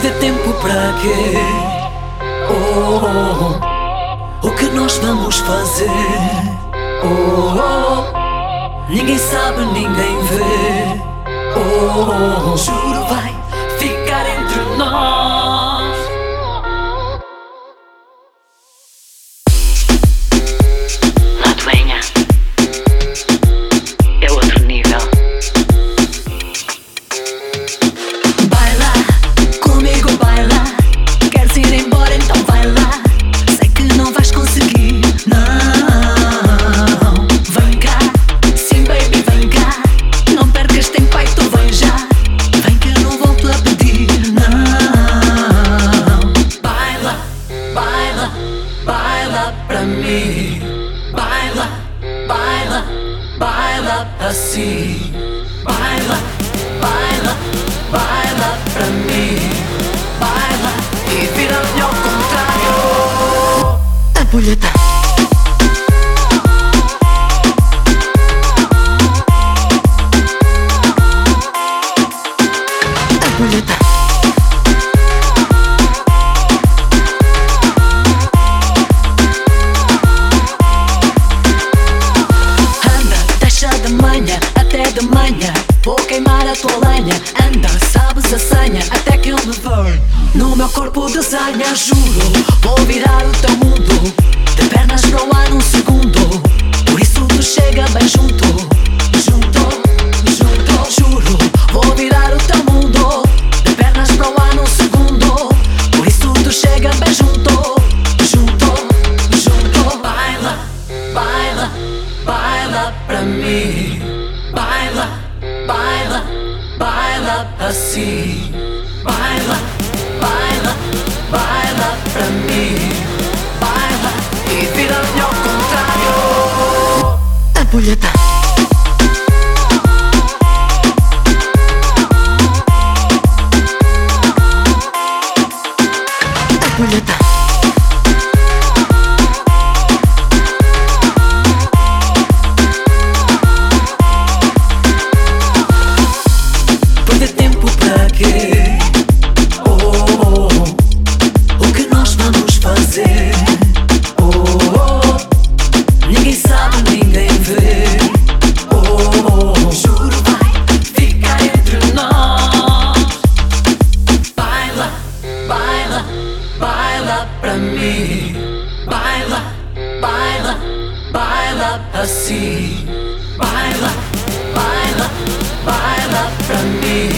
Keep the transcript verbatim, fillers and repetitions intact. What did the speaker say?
Perder tempo pra quê? Oh, oh, oh. O que nós vamos fazer? Oh, oh. Ninguém sabe, ninguém vê. Oh, oh, oh. Juro, vai ficar entre nós. La dueña é outro nível. Baila, comigo baila. Queres ir embora, então vai lá. Sei que não vais conseguir, não. Vem cá, sim baby, vem cá. Não percas tempo, ai tu vem já. Vem que eu não volto a pedir, não. Baila, baila, baila pra mim. Baila, baila, baila assim. Baila, baila, baila pra mim. Baila e vira-me ao contrário. Ampulheta. Ampulheta. Anda, deixa de manhã até de manhã. Vou queimar a tua lenha. Anda, sabes a senha até que eu me venha. No meu corpo desenha, juro. Vou virar o teu mundo. De pernas para o ar num segundo. Por isso tu chega bem junto. Junto, junto, juro. Vou virar o teu mundo. De pernas para o ar num segundo. Por isso tu chega bem junto. Junto, junto. Baila, baila, baila pra mim. Baila, baila, baila assim. Baila, baila, baila pra mim. Baila e vira-me ao contrário. Ampulheta. Ampulheta. Perder tempo pra quê? Oh, oh, oh. O que nós vamos fazer? Oh, oh. Ninguém sabe, ninguém vê. Oh, oh, oh. Juro, vai ficar entre nós. Baila, baila, baila pra mim. Baila, baila, baila assim. Baila, baila, baila pra mim.